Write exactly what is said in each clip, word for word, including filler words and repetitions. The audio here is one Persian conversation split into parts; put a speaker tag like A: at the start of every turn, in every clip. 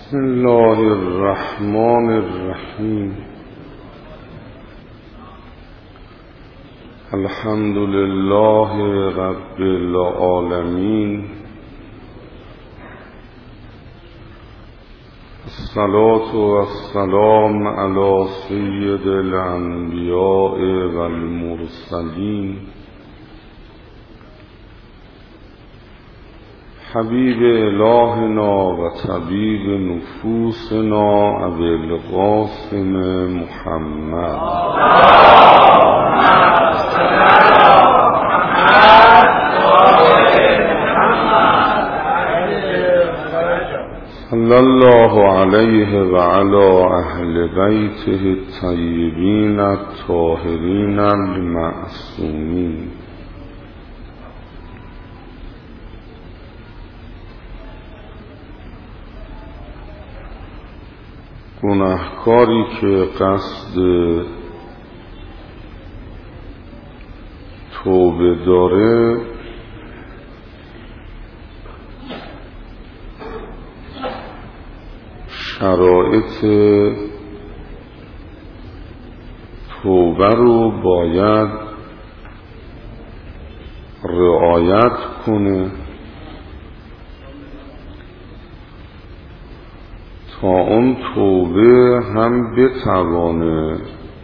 A: بسم الله الرحمن الرحیم. الحمد لله رب العالمین. الصلاة والسلام علی سید الانبیاء والمرسلین حبیب الهنا و طبیب نفوسنا ابی القاسم محمد صلی الله علیه و علی اهل بیته الطیبین الطاهرین المعصومین. گناهکاری که قصد توبه داره شرایط توبه رو باید رعایت کنه تا اون توبه هم بتوانه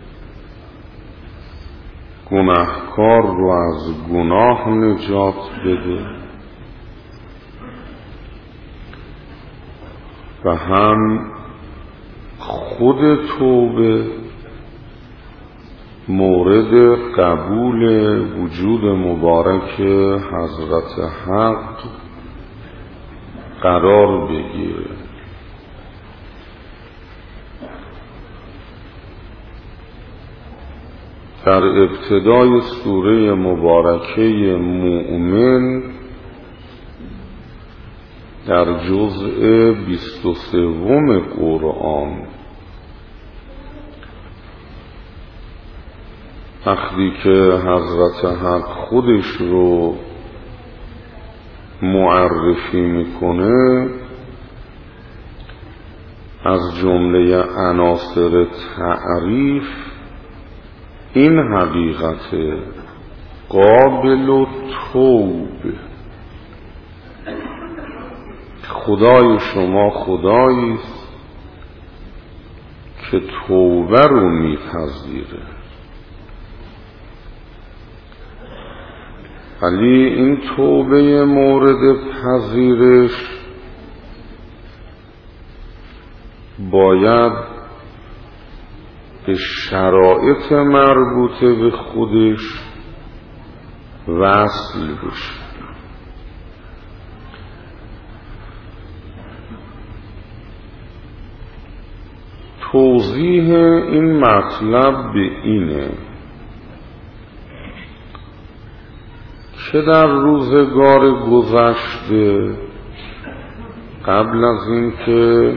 A: گناهکار رو از گناه نجات بده و هم خود توبه مورد قبول وجود مبارک حضرت حق قرار بگیره. در ابتدای سوره مبارکه مؤمن در جزء بیست و سوم قرآن وقتی که حضرت حق خودش رو معرفی میکنه از جمله عناصر تعریف این حقیقت قابل توبه، خدای شما خدایی است که توبه رو میپذیره، ولی این توبه مورد پذیرش باید به شرایط مربوطه به خودش وصل بشه. توضیح این مطلب به اینه که در روزگار گذشته قبل از این که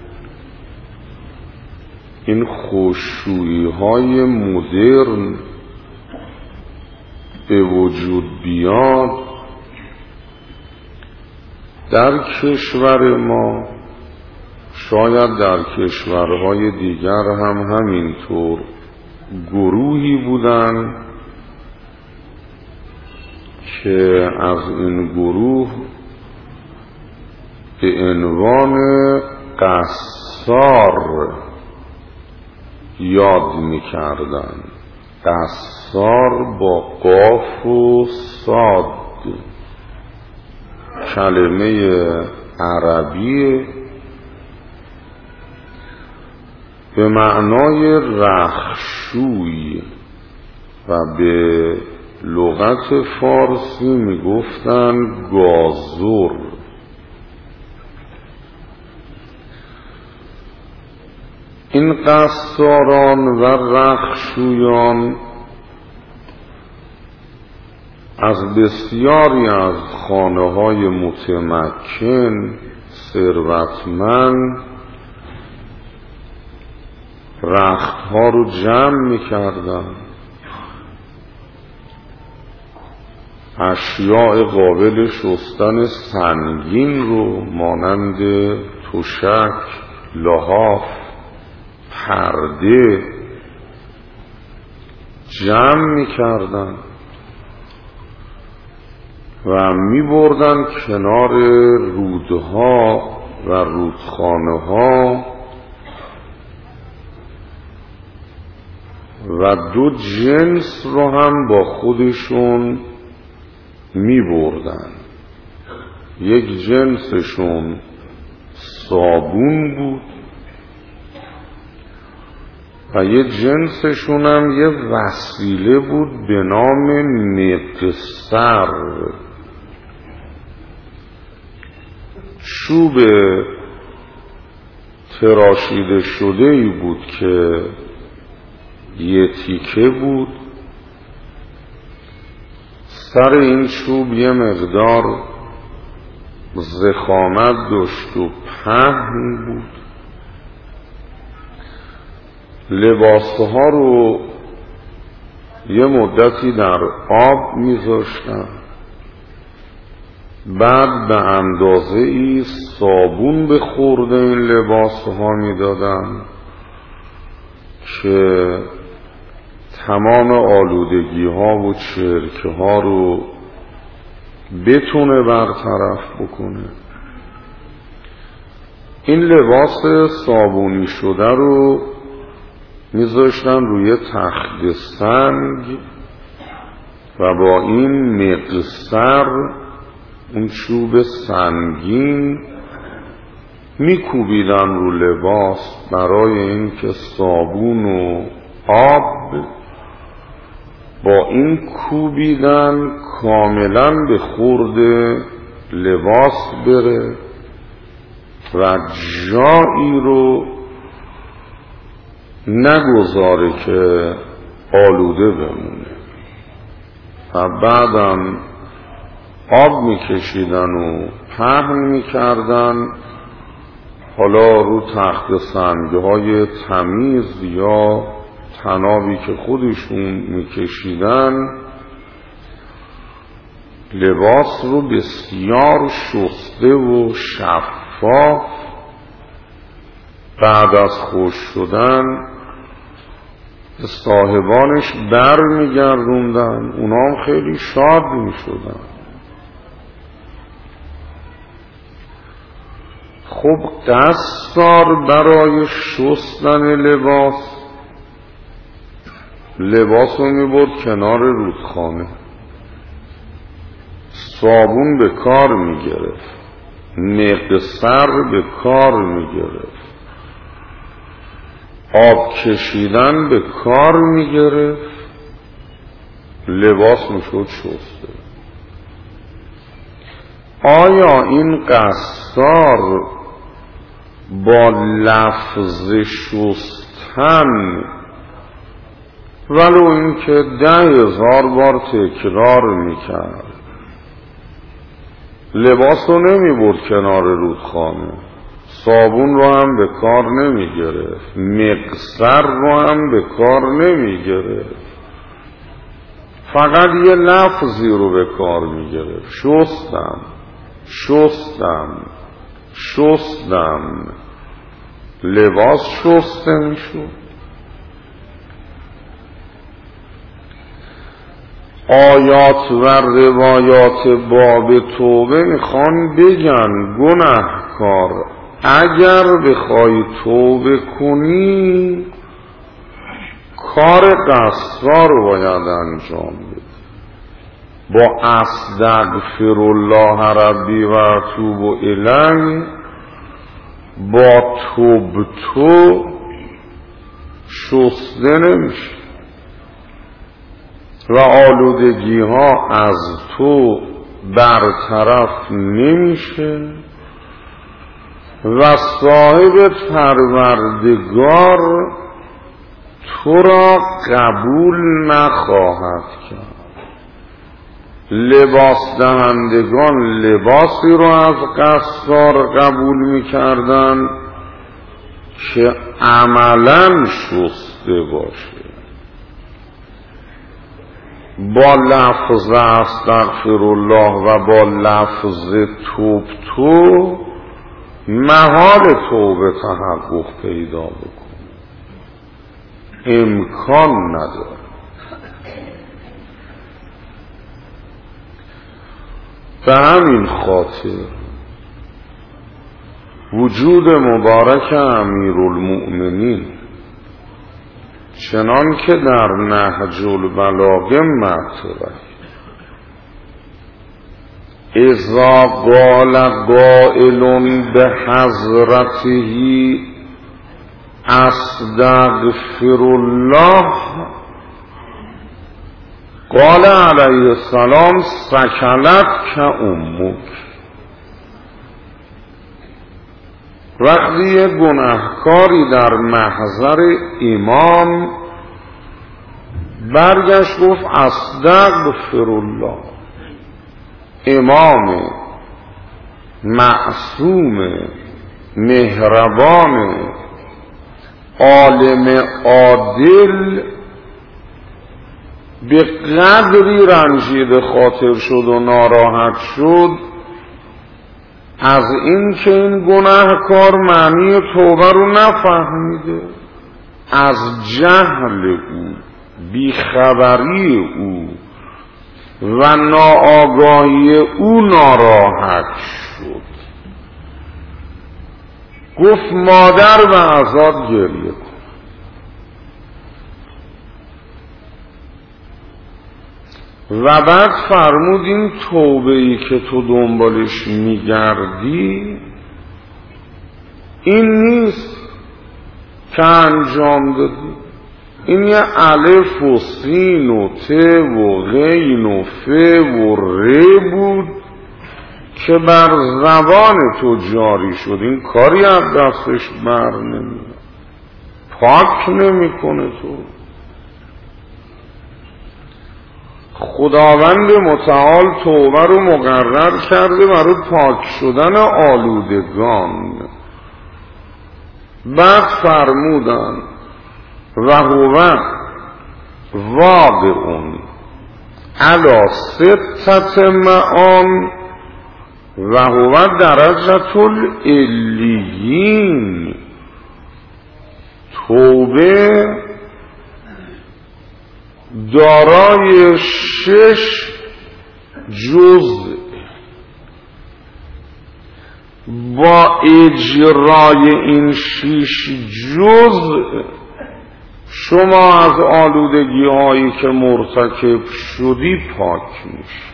A: این خشوعی های مدرن به وجود بیاد در کشور ما، شاید در کشورهای دیگر هم همینطور، گروهی بودن که از این گروه به عنوان قصار یاد می‌کردن. قصار با قاف و صاد، کلمه عربی به معنای رخشوی و به لغت فارسی میگفتن گازر. این قصاران و رخشویان از بسیاری از خانه‌های متمکن ثروتمند رختها رو جمع می‌کردن، اشیاء قابل شستن سنگین رو مانند تشک، لحاف، پرده جمع میکردن و میبردن کنار رودها و رودخانه ها و دو جنس رو هم با خودشون میبردن. یک جنسشون صابون بود و یک جنسشون هم یه وسیله بود به نام مقصر، چوب تراشیده شده ای بود که یه تیکه بود، سر این چوب یه مقدار ضخامت داشت و پهن بود. لباسها رو یه مدتی در آب میذاشتن، بعد به اندازه ای صابون به خورد این لباسها میدادن که تمام آلودگی ها و چرکه ها رو بتونه برطرف بکنه. این لباس صابونی شده رو میذاشتن روی تخت سنگ و با این مقصر، اون چوب سنگین، میکوبیدن رو لباس برای اینکه صابون و آب با این کوبیدن کاملا به خورد لباس بره و جایی رو نگذاره که آلوده بمونه. و بعدم آب میکشیدن و پهن میکردن، حالا رو تخت سنگهای تمیز یا تنابی که خودشون میکشیدن، لباس رو بسیار شسته و شفاف بعد از خشک شدن به صاحبانش بر میگردوندن. اونا هم خیلی شاد میشدن. خب قصار برای شستن لباس لباس رو میبرد کنار رودخانه، صابون به کار میگرفت، مقصر به کار میگرفت، آب کشیدن به کار میگرفت، لباس میشد شسته. آیا این قصار با لفظ شستن ولو اینکه ده هزار بار تکرار میکرد لباس رو نمیبرد کنار رودخانه، صابون رو هم به کار نمیگرفت، مقصر رو هم به کار نمیگرفت، فقط یه لفظی رو به کار میگرفت، شستم شستم شستم، لباس شسته میشد. آیات و روایات باب توبه میخوان بگن گناهکار اگر بخوای توبه کنی کار قصار رو باید انجام بدی، با استغفر الله ربی و اتوب الیه، با توبتو شسته نمیشه و آلودگی ها از تو برطرف نمیشه و صاحب پروردگار تو را قبول نخواهد کرد. لباس دهندگان لباسی رو از قصار قبول میکردن که عملاً شسته باشه، با لفظ استغفر الله و با لفظ توب تو محال توبه تحقق پیدا بکن، امکان نداره. به همین خاطر وجود مبارک امیرالمؤمنین چنان که در نهج البلاغه مطرح، اذا قال قائل به حضرته استغفر الله قال علیه السلام سکلت که امک. وقتی یک گناهکاری در محضر امام برگشت گفت استغفر الله، امام معصوم مهربان عالم عادل به قدری رنجیده خاطر شد و ناراحت شد از این که این گناهکار معنی توبه رو نفهمیده، از جهل او، بیخبری او و ناآگاهی او ناراحت شد. گفت مادر به عذاب گریه کن. و بعد فرمود این توبه‌ای که تو دنبالش میگردی این نیست که انجام دادی، این یه الف و سین و ت و غین و ف و ر بود که بر زبان تو جاری شد. این کاری از دستش بر نمیاد، پاک نمیکنه تو. خداوند متعال توبه رو مقرر کرده برای پاک شدن آلودگان. بعد فرمودن و هو واقعون علی ستت معان و هو درجة العلیین. توبه دارای شش جزء، با اجرای این شش جزء شما از آلودگی هایی که مرتکب شدی پاک میشی.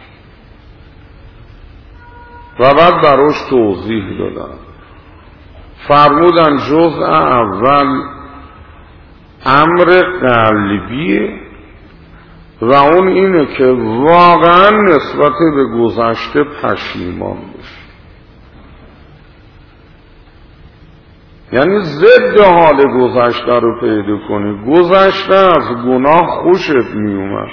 A: و بعد براش توضیح دادن، فرمودن جزء اول امر قلبیه و اون اینه که واقعا نسبت به گذشته پشیمان بشی، یعنی ضد حال گذشته رو پیدا کنی. گذشته از گناه خوشت میومد،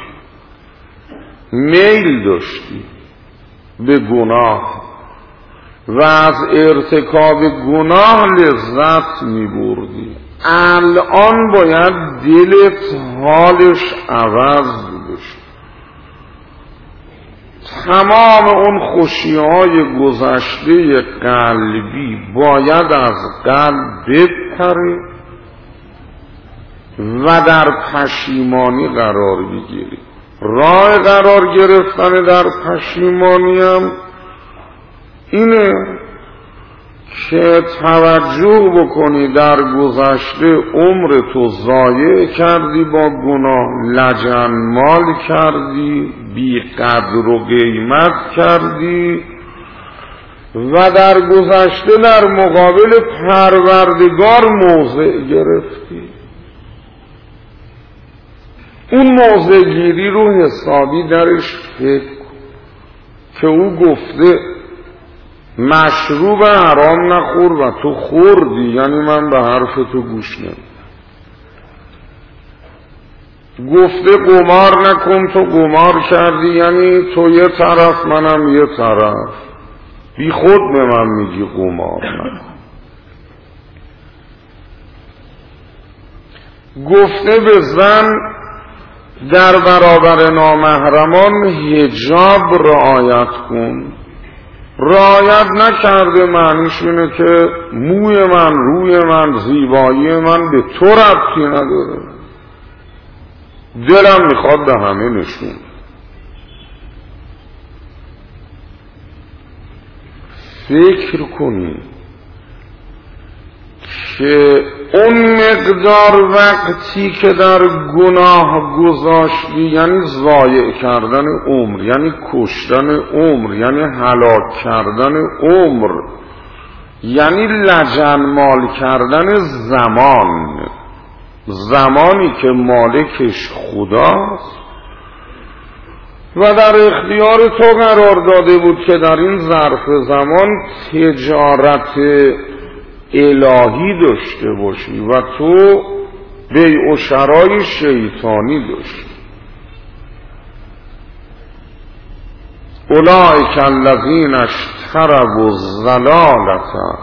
A: میل داشتی به گناه و از ارتکاب گناه لذت میبردی. الان باید دلت حالش عوض بشه، تمام اون خوشی‌های گذشته قلبی باید از قلب بپره و در پشیمانی قرار بگیری. راه قرار گرفتن در پشیمانی هم اینه که توجه بکنی در گذشته عمر تو ضایع کردی، با گناه لجنمال کردی، بی قدر و قیمت کردی و در گذشته در مقابل پروردگار موضع گرفتی. اون موضع گیری رو حسابی درش فکر که او گفته مشروب حرام نخور و تو خوردی، یعنی من به حرف تو گوش نمیدم. گفته قمار نکن، تو قمار کردی، یعنی تو یه طرف منم یه طرف، بی خود به من میگی قمار نکن. گفته به زن در برابر نامحرمان حجاب رعایت کن، رعایت نکرده معنیش اینه که موی من، روی من، زیبایی من به تو ربطی نداره، دلم میخواد به همه نشون. فکر کنی که اون مقدار وقتی که در گناه گذاشتی، یعنی ضایع کردن عمر، یعنی کشتن عمر، یعنی هلاک کردن عمر، یعنی لجنمال کردن زمان، زمانی که مالکش خداست و در اختیار تو قرار داده بود که در این ظرف زمان تجارت الهی داشته باشی و تو بیع و شرای شیطانی داشتی. اولئک الذین اشتروا الضلالة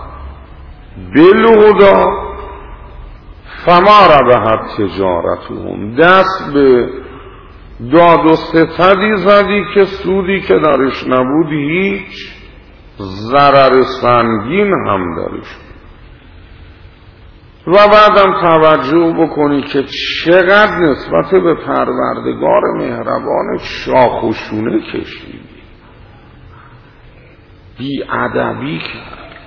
A: بالهدی فما ربحت تجارتهم. دست به داد و ستدی زدی که سودی که درش نبود هیچ، ضرر سنگین هم درش. و بعدم توجه بکنی که چقدر نسبت به پروردگار مهربان شاخ و شونه کشیدی، بی ادبی کرد.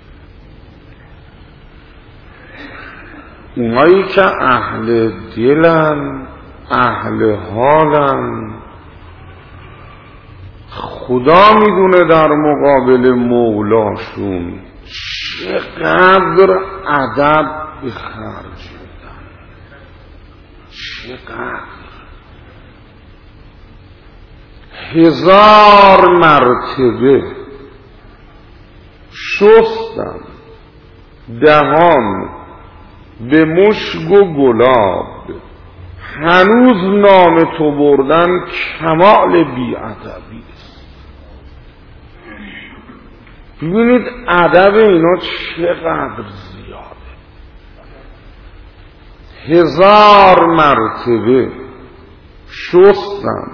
A: اونایی که اهل دلن، اهل حالن، خدا میدونه در مقابل مولاشون چقدر ادب به خرج میدن، چقدر. هزار مرتبه شستم دهان به مشک و گلاب، هنوز نام تو بردن کمال بی‌ادبی است. ببینید ادب اینا چقدر زیاده. هزار مرتبه شستم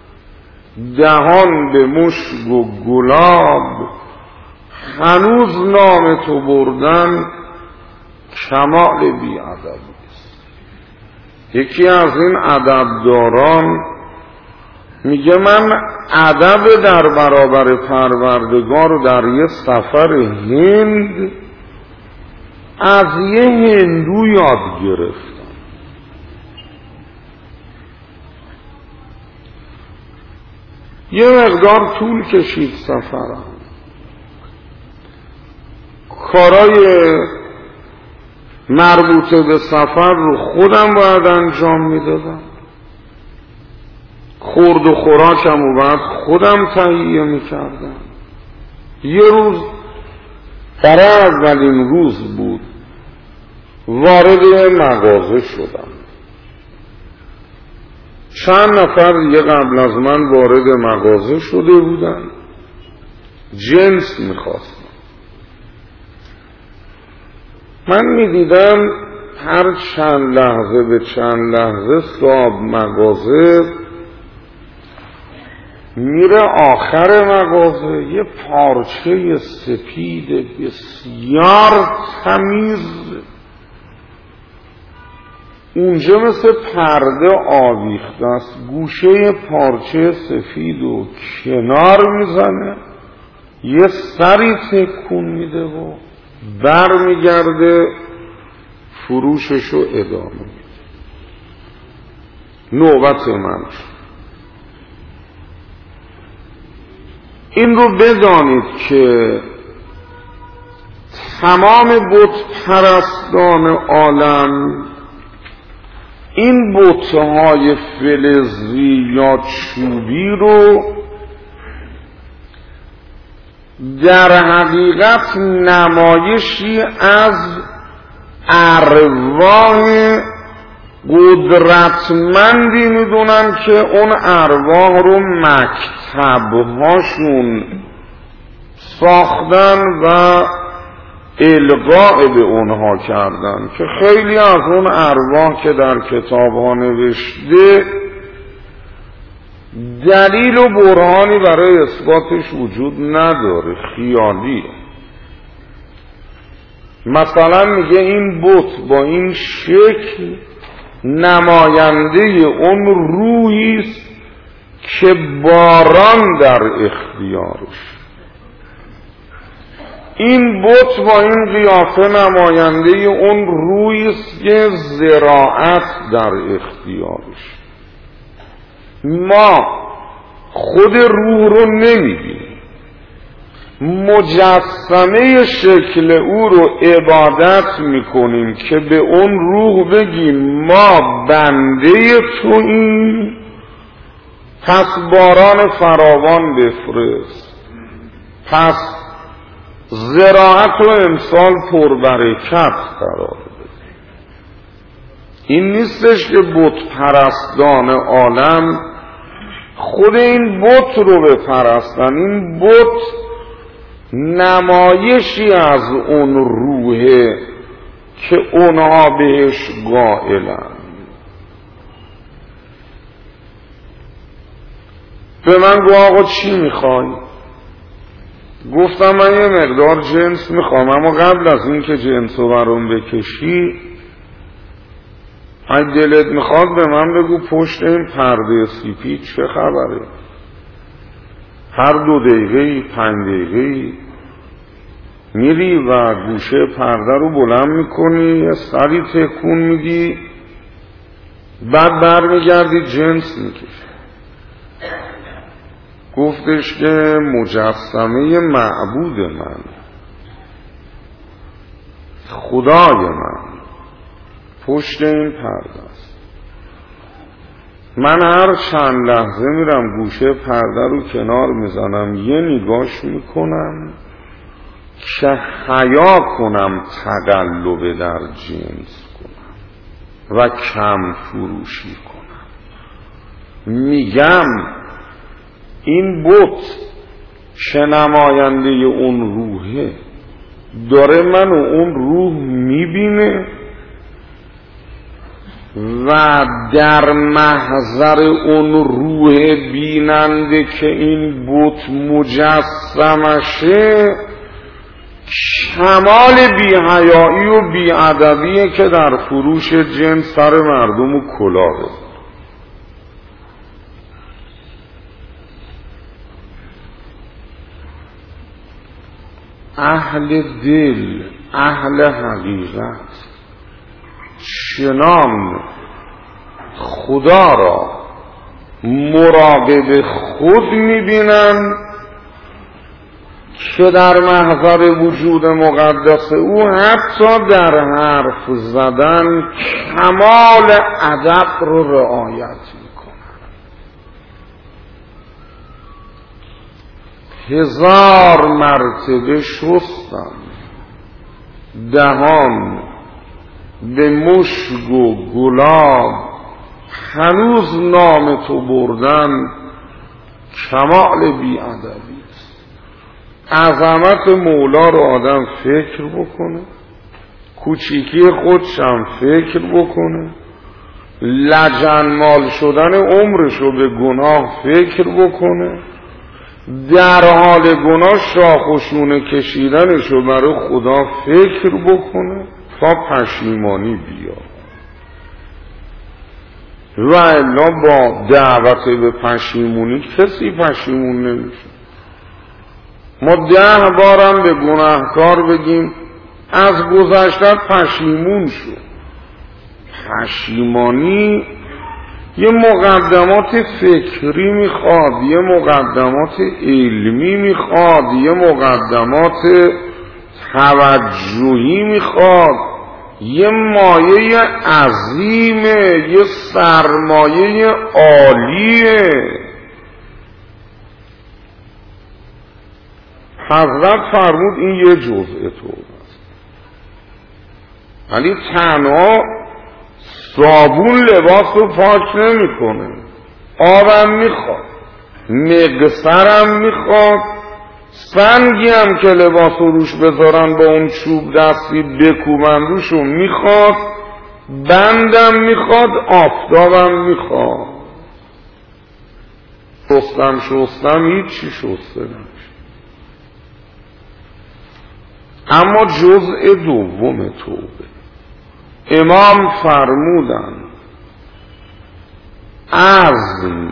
A: دهان به مشک و گلاب، هنوز نام تو بردن کمال بی‌ادبی است. یکی از این ادبداران میگه من ادب در برابر پروردگار رو در یه سفر هند از یه هندو یاد گرفتم. یه مقدار طول کشید سفرم، کارای مربوطه به سفر رو خودم باید انجام میدادم، خورد و خوراکم رو باید خودم تهیه میکردم. یه روز برای اولین روز بود، وارد مغازه شدم. چند نفر دیگه قبل از من وارد مغازه شده بودن، جنس میخواستم. من میدیدم هر چند لحظه به چند لحظه صاحب مغازه میره آخر مغازه یه پارچه سپید بسیار تمیز اونجا مثل پرده آویخته است، گوشه پارچه سفید و کنار میزنه، یه سری تکون میده و بر میگرده فروششو ادامه میده. نوبت من شد. این رو بدانید که تمام بت پرستان عالم این بت‌های فلزی یا چوبی رو در حقیقت نمایشی از ارواح قدرتمندی میدونن که اون ارواح رو مکتبهاشون ساختن و القاء به اونها کردن که خیلی از اون ارواح که در کتابها نوشته دلیل و برهانی برای اثباتش وجود نداره، خیالیه. مثلا میگه این بت با این شکل نماینده اون روحی است که باران در اختیارش. این بت با این قیافه نماینده اون روحی است که زراعت در اختیارش. ما خود روح رو نمیبینیم، مجسمه شکل او رو عبادت میکنیم که به اون روح بگیم ما بنده توییم، پس باران فراوان بفرست، پس زراعت و امسال پربرکت قرار بده. این نیستش که بت پرستان عالم خود این بت رو بپرستن، این بت نمایشی از اون روحه که اونها بهش قائلن. به من گو آقا چی میخوای؟ گفتم من یه مقدار جنس میخوام، اما قبل از این که جنس رو برام بکشی اگه دلت میخواد به من بگو پشت این پرده سیپید چه خبره؟ هر دو دقیقه پنج دقیقه میری و گوشه پرده رو بلند میکنی، یه سری تکون میدی، بعد برمیگردی جنس میکشی. گفتش که مجسمه معبود من، خدای من پشت این پرده است. من هر چند لحظه میرم گوشه پرده رو کنار میزنم، یه نگاش میکنم که حیا کنم تقلب در جنس کنم و کم فروشی کنم. میگم این بت که نماینده اون روحه داره من و اون روح میبینه و در محضر اون روح بیننده که این بت مجسمشه کمال بی‌حیایی و بی‌ادبیه که در فروش جنس سر مردم و کلاهه. اهل دل، اهل حقیقت چنان خدا را مراقب خود میبینن که در محضر وجود مقدس او حتی در حرف زدن کمال ادب رو رعایت میکنن. هزار مرتبه شستم دهان به مشک و گلاب، هنوز نام تو بردن کمال بی‌ادبی است. عظمت مولا رو آدم فکر بکنه، کوچیکی خودشم فکر بکنه، لجنمال شدن عمرش رو به گناه فکر بکنه، در حال گناه شاخ و شونه کشیدنش رو برای خدا فکر بکنه تا پشیمانی بیا. و الا با دعوت به پشیمونی کسی پشیمون نمیشه. ما ده بارم به گناهکار بگیم از گذشتت پشیمون شو. پشیمانی یه مقدمات فکری میخواد، یه مقدمات علمی میخواد، یه مقدمات توجهی میخواد، یه مایه عظیمه، یه سرمایه عالیه. حضرت فرمود این یه جزء توبه است، ولی تنها صابون لباس رو پاک نمی کنه، آبم میخواد، مقصرم میخواد، سنگی هم که لباس رو روش بذارن با اون چوب دستی بکوبن روشو میخواد، بندم میخواد، آفتابم میخواد. شستم شستم هیچی شسته نمیشه. اما جزء دوم توبه امام فرمودن عزم،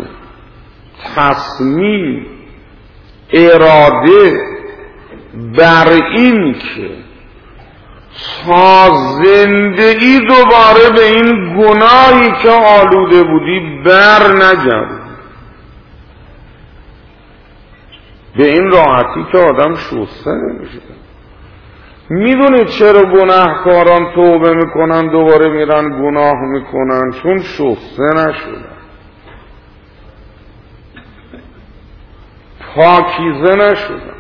A: تصمیم، اراده بر این که تا زندگی دوباره به این گناهی که آلوده بودی بر نگردی. به این راحتی که آدم شسته نمیشه. میدونید چرا گناهکاران توبه میکنن دوباره میرن گناه میکنن؟ چون شسته نشدن، پاکیزه نشدن.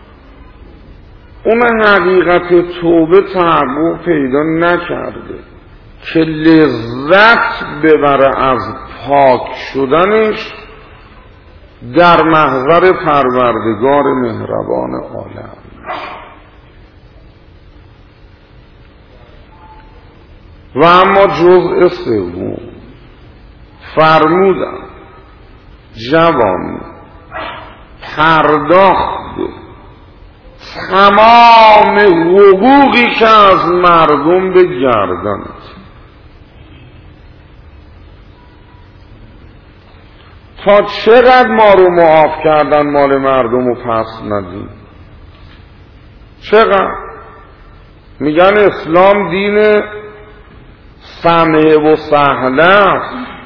A: اون حقیقت توبه تحقق پیدا نکرده که لذت ببره از پاک شدنش در محضر پروردگار مهربان عالم. و اما جزء سوم فرمودن جوان پرداخت تمام حقوقی که از مردم به گردنت. تا چقدر ما رو معاف کردن مال مردم رو پس ندیم؟ چقدر؟ میگن اسلام دین سمحه و سهله،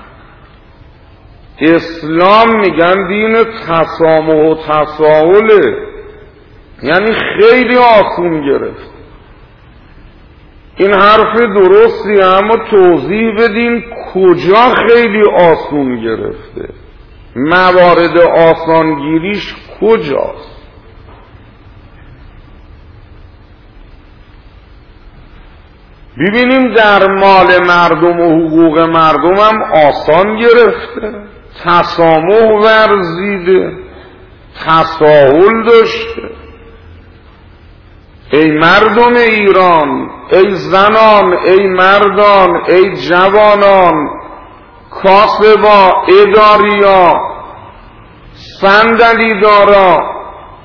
A: اسلام میگن دین تسامح و تساهله، یعنی خیلی آسون گرفت. این حرف درستی، اما توضیح بدین کجا خیلی آسون گرفته؟ موارد آسانگیریش کجاست؟ ببینیم در مال مردم و حقوق مردم هم آسان گرفته، تسامح ورزیده، تساهل داشته. ای مردم ایران، ای زنان، ای مردان، ای جوانان، کاسبا، اداریا، صندلی دارا،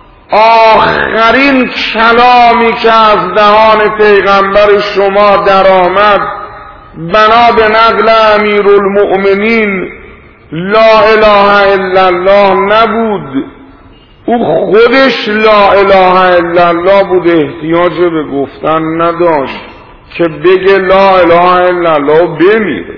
A: آخرین کلامی که از دهان پیغمبر شما در آمد بنا به نقل امیرالمؤمنین لا اله الا الله نبود. او خودش لا اله الا الله بود، احتیاج به گفتن نداشت که بگه لا اله الا الله بمیره.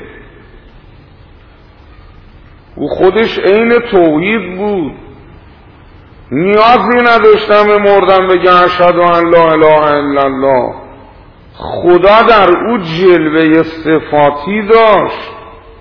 A: او خودش عین توحید بود، نیازی نداشتم به مردن بگه اشهد ان لا اله الا الله. خدا در او جلوه صفاتی داشت.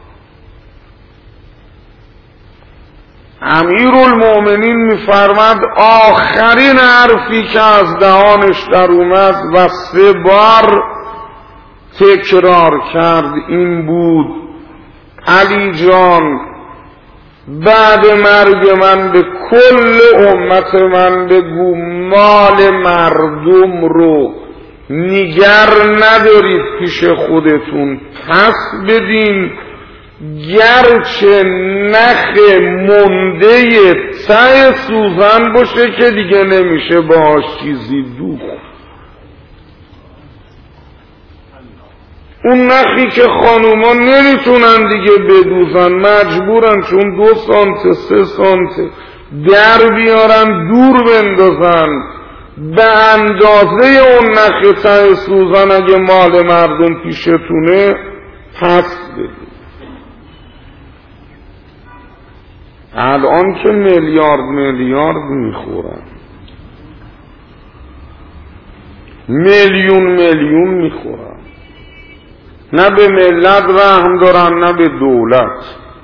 A: امیرالمؤمنین میفرماد آخرین حرفی که از دهانش در اومد و سه بار تکرار کرد این بود: علی جان، بعد مرگ من به کل امت من بگو مال مردم رو نگر ندارید پیش خودتون، پس بدین، گرچه نخ منده ته سوزن باشه که دیگه نمیشه باهاش چیزی دوخت. اون نخی که خانوما نمیتونن دیگه بدوزن، مجبورن چون دو سانت سه سانت در بیارن دور بندازن، به اندازه اون نخ ته سوزن اگه مال مردم پیشتونه پس بدید. الان که میلیارد میلیارد میخورن، میلیون میلیون میخورن، نه به ملت رحم دارن نه به دولت.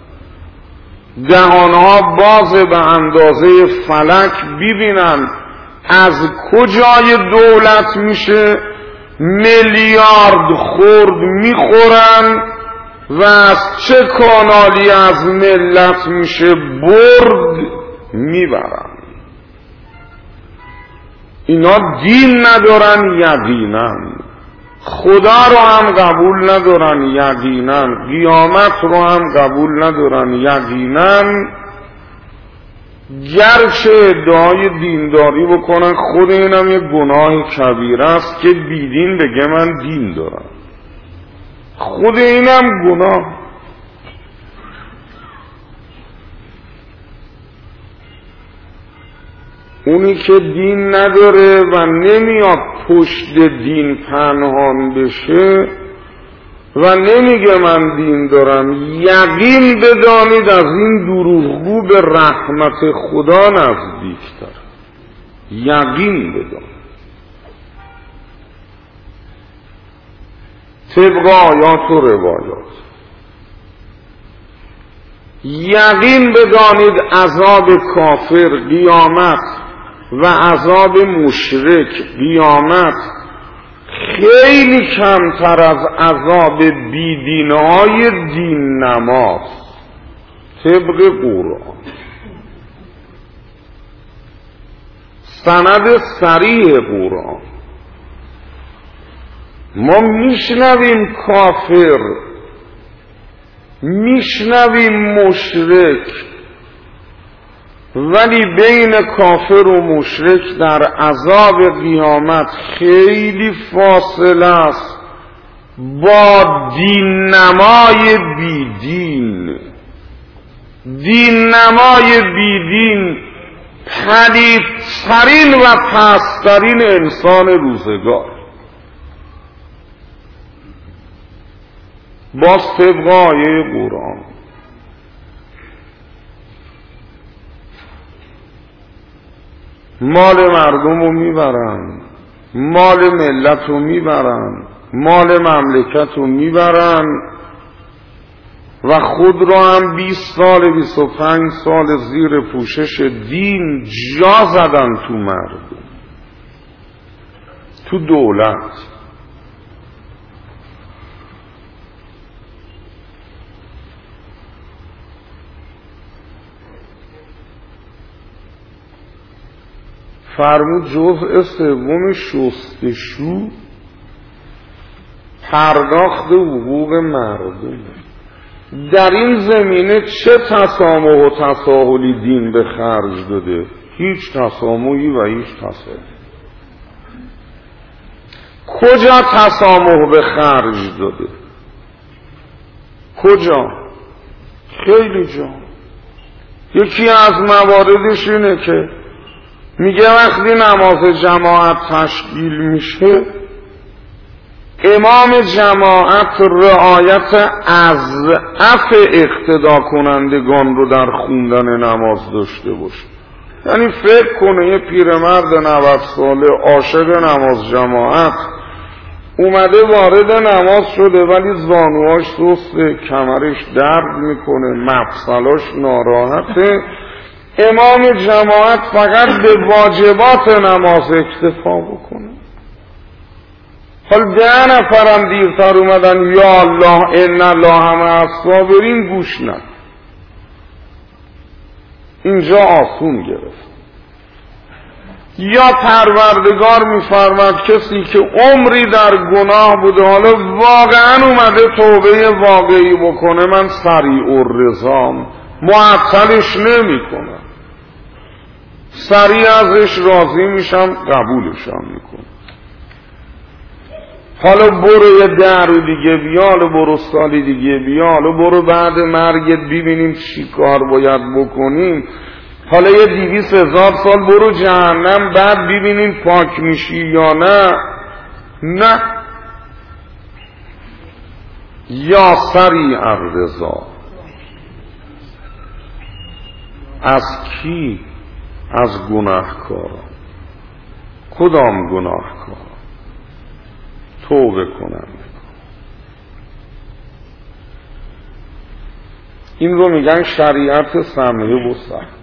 A: دهانها باز به اندازه فلک. ببینن از کجای دولت میشه میلیارد خورد میخورن و از چه کانالی از ملت میشه برد میبرن. اینا دین ندارن یقینا، خدا رو هم قبول ندارن یقینا، قیامت رو هم قبول ندارن یقینا، گرچه ادعای دینداری بکنن، خود اینم یک گناه کبیر است که بیدین بگه من دین دارم، خود اینم گناه. اونی که دین نداره و نمیاد پشت دین پنهان بشه و نمیگه من دین دارم، یقین بدانید از این دروغگو به رحمت خدا نزدیکتر. یقین بدانید. طبق آیات و روایات یقین بدانید عذاب کافر قیامت و عذاب مشرک قیامت خیلی کمتر از عذاب بیدینهای دین نماز طبق قرآن. سند صریح قرآن. ما میشنویم کافر، میشنویم مشرک، ولی بین کافر و مشرک در عذاب قیامت خیلی فاصله است با دین نمای بیدین. دین نمای بیدین پلیدترین و پسترین انسان روزگار. باز طبق آیه قرآن مال مردم رو میبرن، مال ملت رو میبرن، مال مملکت رو میبرن و خود رو هم بیست سال بیست و پنج سال زیر پوشش دین جا زدن تو مردم، تو دولت. فرمود جزء سوم شستشو پرداخت حقوق مردم. در این زمینه چه تسامح و تساهلی دین به خرج داده؟ هیچ تسامحی و هیچ تساهلی. کجا تسامح به خرج داده؟ کجا؟ خیلی جا. یکی از مواردش اینه که میگه وقتی نماز جماعت تشکیل میشه امام جماعت رعایت اضعف اقتدا کنندگان رو در خوندن نماز داشته باشه. یعنی فکر کنه یه پیرمرد نود ساله عاشق نماز جماعت اومده وارد نماز شده ولی زانوهاش سسته، کمرش درد میکنه، مفصلاش ناراحته، امام جماعت فقط به واجبات نماز اکتفا بکنه. حال ده نفرم دیرتر اومدن یا الله ان الله مع الصابرین گوش ند. اینجا آسون گرفت. یا پروردگار میفرماد کسی که عمری در گناه بوده حالا واقعا اومده توبه واقعی بکنه من سریع الرضام، معطلش نمی کنم، سریع ازش راضی میشم، قبولشم میکنم. حالا برو یه ده رو دیگه بیا، حالا برو سالی دیگه بیا، حالا برو بعد مرگت ببینیم چی کار باید بکنیم، حالا یه دیویس هزار سال برو جهنم بعد ببینیم پاک میشی یا نه. نه، یا سریع الرضا. از کی؟ از گناهکاران. کدام گناهکار؟ توبه کنند. این رو میگن شریعت سمحه و سخت،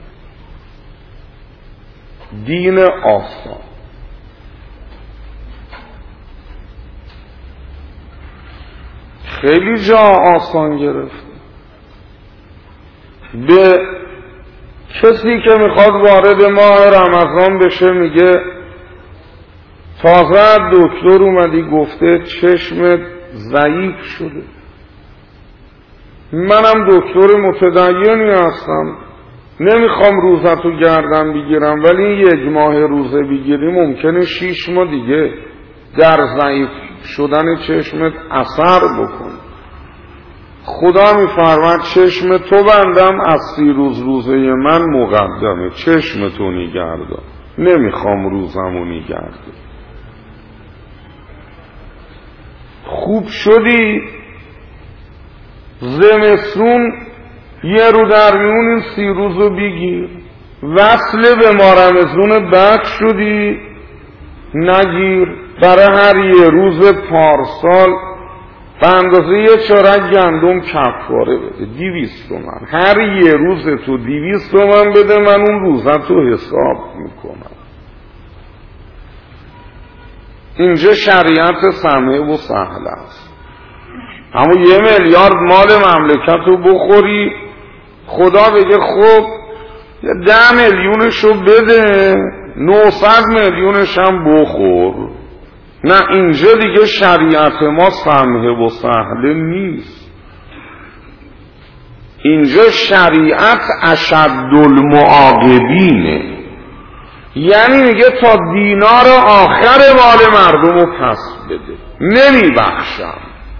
A: دین آسان. خیلی جا آسان گرفت. به کسی که میخواد وارد ماه رمضان بشه میگه تازه دکتر اومدی گفته چشمت ضعیف شده. منم دکتر متدینی هستم، نمیخوام روزتو گردن بگیرم، ولی یک ماه روزه بگیری ممکنه شیش ماه دیگه در ضعیف شدن چشمت اثر بکن. خدا میفرماد چشم تو بندم از سی روز روزه من مقدمه، چشم تو نگردم، نمیخوام روزمو نگردم. خوب شدی زمستون یه رو در میون این سی روزو بگیر. وصل به مارمزون بد شدی نگیر. برای هر یه روز پارسال به اندازه یه چارک گندم کفاره بده، دیویست تومن. هر یه روز تو دیویست تومن بده، من اون روزت رو حساب میکنم. اینجا شریعت سمحه و سهل است. اما یه میلیارد مال مملکت رو بخوری، خدا بگه خب یه ده میلیونشو بده، نهصد میلیونش هم بخور. نه، اینجا دیگه شریعت ما سمحه و سهل نیست. اینجا شریعت اشد المعاقبینه، یعنی میگه تا دینار آخر مال مردم رو پس بده، نمی بخشم،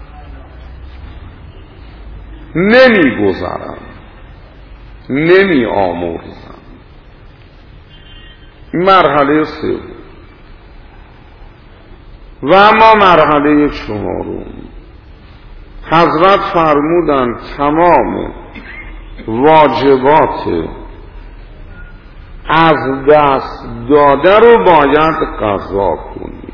A: نمی گذرم، نمی آمرزم. مرحله سوم. و اما مرحله چهارم، حضرت فرمودند تمام واجبات از دست داده رو باید قضا کنی.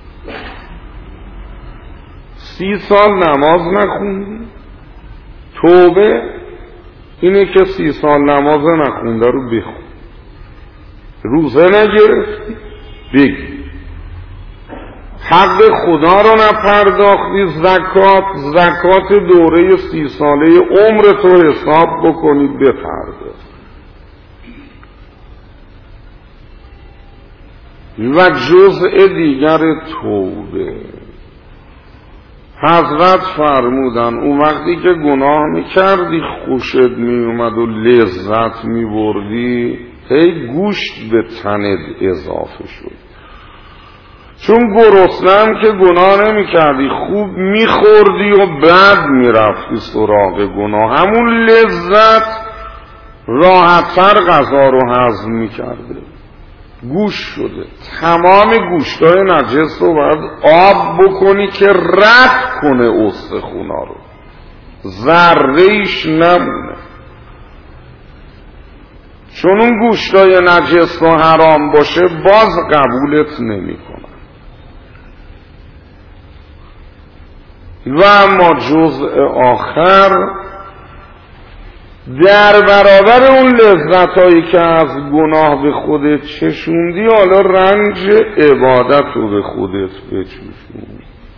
A: سی سال نماز نخوندی، توبه اینه که سی سال نماز نخونده رو بخون. روزه نگرفتی بگی. حق خدا رو نپرداختی، زکات زکات دوره سی ساله عمر تو حساب بکنید بپرداخت. و جزء دیگر توبه، حضرت فرمودن اون وقتی که گناه میکردی خوشت میومد و لذت میبردی، هی گوشت به تنت اضافه شد. چون گرسنه‌ام که گناه نمی کردی، خوب می خوردی و بعد می رفتی سراغ گناه، همون لذت راحت‌تر غذا رو هضم می کرده. گوشت شده. تمام گوشتای نجس رو باید آب بکنی که رد کنه استخونا رو، ذره‌ایش نمونه. چون اون گوشتای نجس و حرام باشه باز قبولت نمی کنه. و اما جزء آخر، در برابر اون لذتایی که از گناه به خودت چشوندی، حالا رنج عبادت رو به خودت بچشون.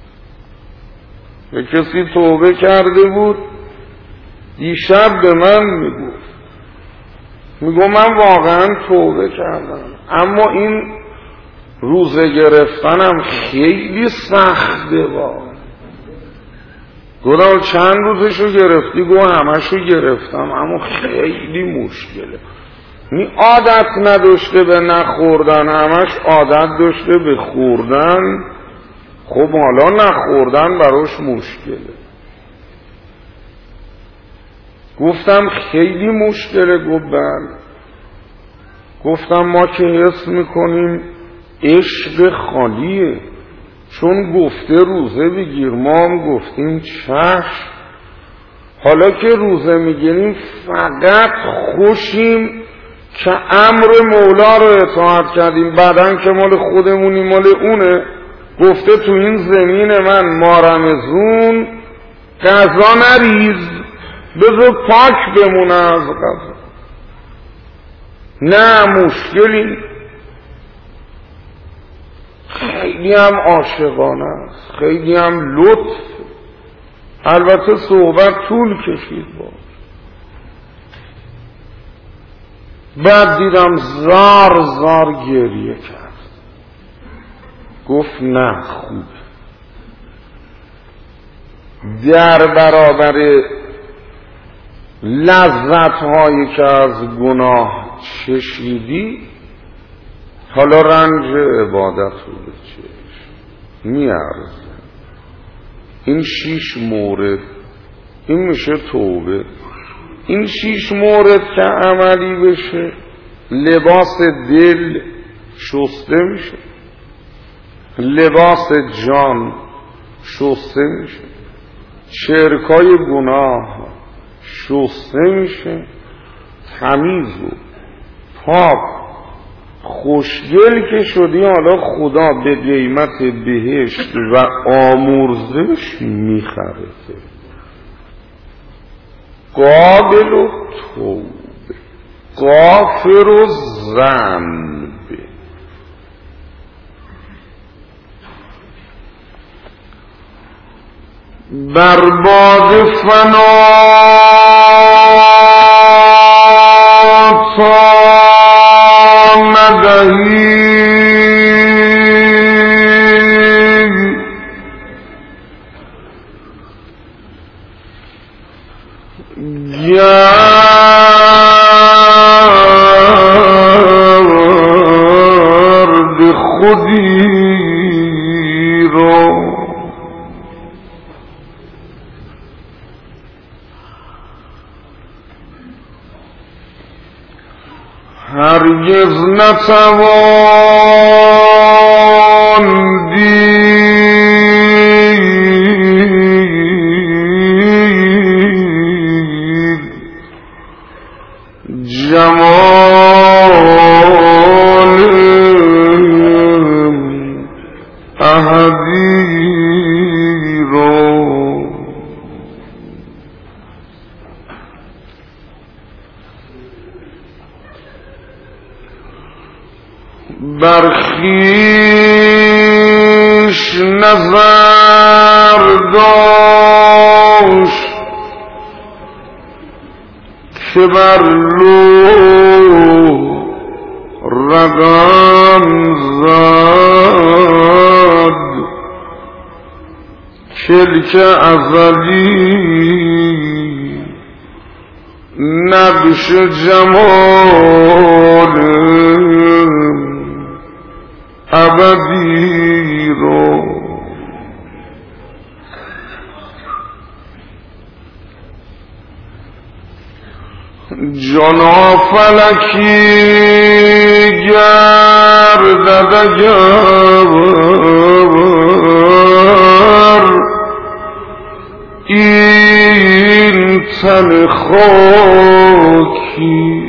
A: یه کسی توبه کرده بود، دیشب به من میگفت میگو من واقعا توبه کردم، اما این روزه گرفتنم خیلی سخته. با گفتم چند روزشو گرفتی؟ گو همشو گرفتم، اما خیلی مشکله. می عادت نداشته به نخوردن، همش عادت داشته به خوردن. خب حالا نخوردن براش مشکله. گفتم خیلی مشکله. گفت بله. گفتم ما که حس میکنیم عشق خالیه، چون گفته روزه بگیر، ما هم گفتیم چشم. حالا که روزه میگیریم فقط خوشیم که امر مولا رو اطاعت کردیم، بعدن که مال خودمونی مال اونه. گفته تو این زمین من مارمزون غذا نریز، بذار پاک بمونه از غذا. نه مشکلی، خیلی هم عاشقانه است، خیلی هم لطف. البته صحبت طول کشید باز. بعد دیدم زار زار گریه کرد. گفت نه خوب، در برابر لذت هایی که از گناه چشیدی حالا رنج عبادت رو بچش. میارزه. این شیش مورد، این میشه توبه. این شیش مورد که عملی بشه لباس دل شسته میشه، لباس جان شسته میشه، شرکای گناه شسته میشه، تمیز و پاک خوشگل که شدی. حالا خدا به قیمت بهشت و آمرزش میخرده. قابل و توبه، غافر و ذنب. برباد فنا تا ندهی گرد خودی رو هرگز نتوان دید جمال احدی رو. برخیش نظر داشت که بر لوح رقم زد کلک ازلی نقش جمال ابدی رو. جانا فلکی گردد اگر این تن خاکی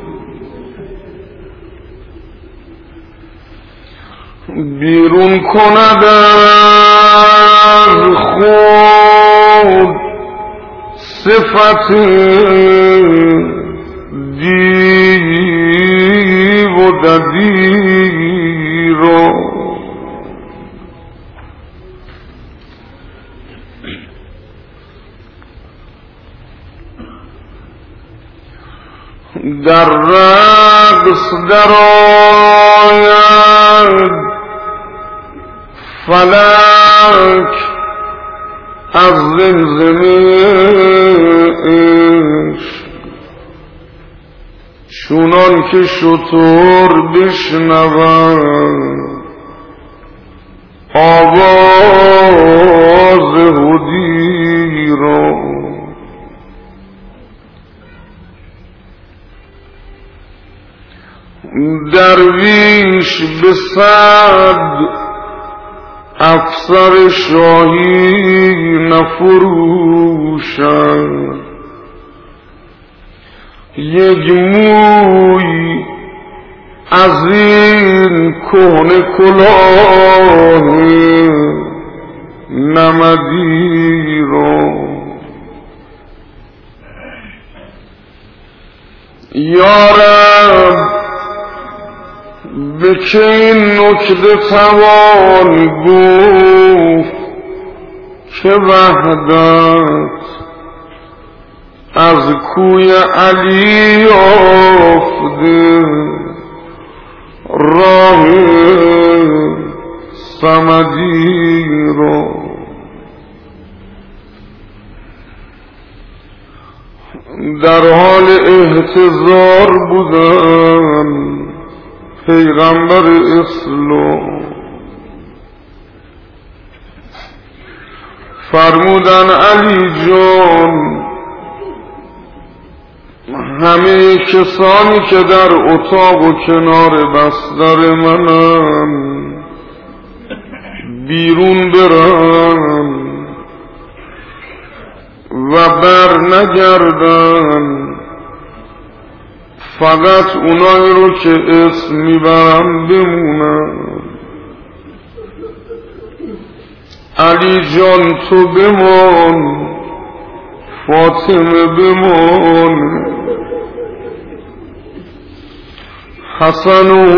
A: بیرون کند از خود صفت دیو و ددی رو. در رقص در آید فلک از زمزمش چونان که شتر بشنود آواز هدی رو. درویش به صد افسر شاهی نفروشد یک موی از این کهنه کلاه نمدی رو. یارب به که این نکته توان گفت که وحدت از کوی علی یافته راه صمدی رو. در حال احتضار بودن پیغمبر اسلام، فرمودن علی جان همه کسانی که در اتاق و کنار بستر منن بیرون برن و بر نگردن، فقط اونایی رو که اسم میبرم بمونن. علی جان تو بمان، فاطمه بمان، حسن و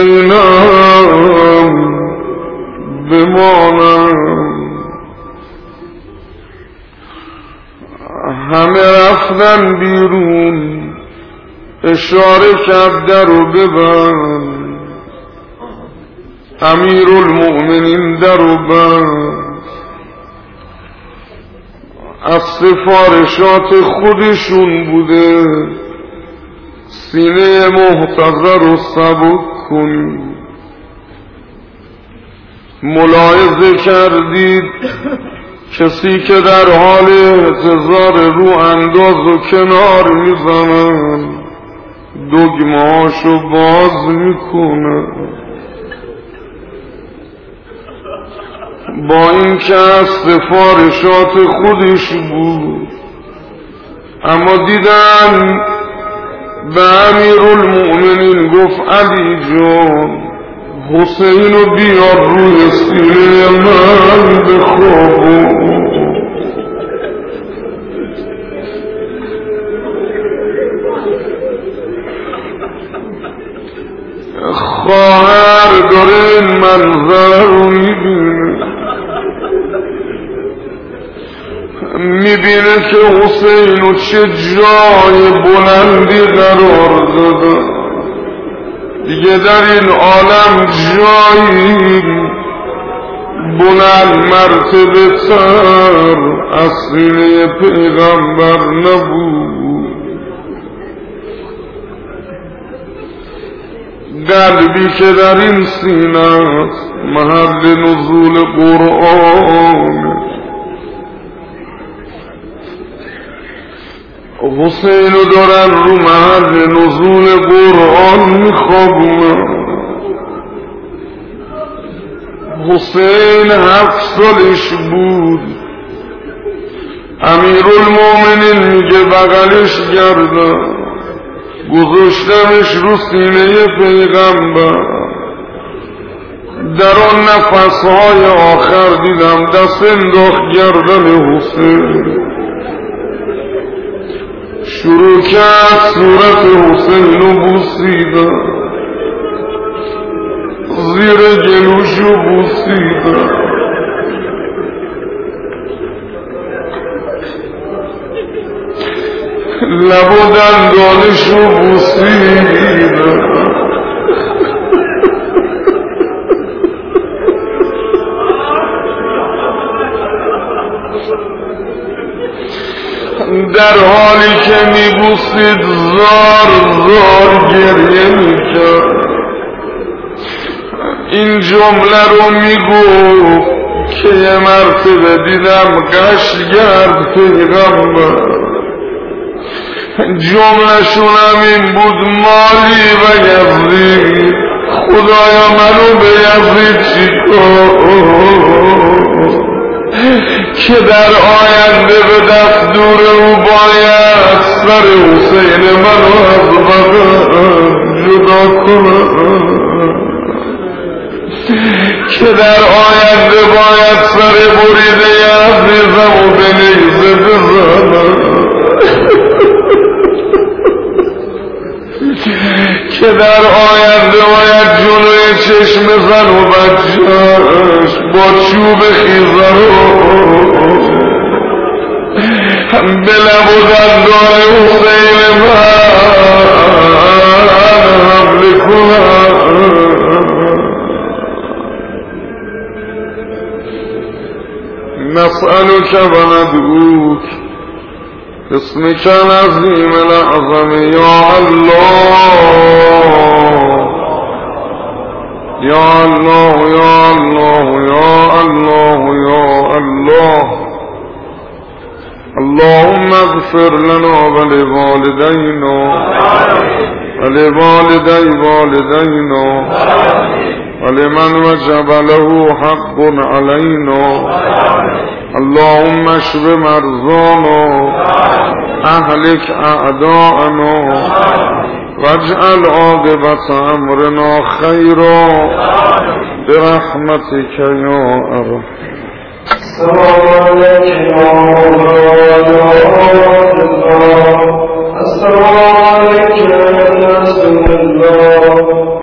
A: حسینم بمانم. همه رفتن بیرون، اشاره کرد در رو ببند. امیرالمؤمنین در رو بند. از سفارشات خودشون بوده سینه محتضر رو سبک کنید. ملاحظه کردید کسی که در حال احتضار رو انداز و کنار میزنن دگمهاشو باز میکنه، با این که از سفارشات خودش بود، اما دیدن به امیرالمؤمنین گفت علی جان حسینو بیار روی سینه من بخوابون. خواهر داره این منظر رو میبینه، میبینه که حسینو چه جای بلندی قرار داده. دیگه در این عالم جایی بلند مرتبه تر از سینه پیغمبر نبود. قلبی که در این سینه است محل نزول قرآن. حسینو دارن رو محل نزول قرآن میخوابونن. حسین هفت سالش بود. امیرالمؤمنین میگه بغلش گردن گذاشتمش رو سینه پیغمبر. در آن نفسهای آخر دیدم دست انداخت گردن حسین، شروع کرد صورت حسین رو بوسیدن، زیر گلوش رو بوسیدن. لب و دندانش رو بوسیدن. در حالی که میبوسید زار زار گریه میکرد. این جمله رو میگو که یه مرتبه دیدم قش گرد پیغمبر. جمله شونم این بود مالی و یزید، خدایا منو به یزید چیکار که در آینده به دستور او باید سر حسین منو از بدن جدا کنم، که در آینده باید سر بریده عزیزم و به نیزه بزنم، که در آینده باید جلوی چشم زن و بچه‌اش با چوب خیزر به لب و دندان حسین من حمله کنم. نسألك و ندعوک باسمك العظيم الأعظم يا الله يا الله يا الله يا الله يا الله. اللهم اغفر لنا ولوالدينا ولوالدي والدينا ولمن وجب له حق علينا. اللهم اشف مرضانا اهلك اعداءنا واجعل عاقبة امرنا خيرا برحمتك يا ارحم.
B: السلام عليكم. السلام عليكم.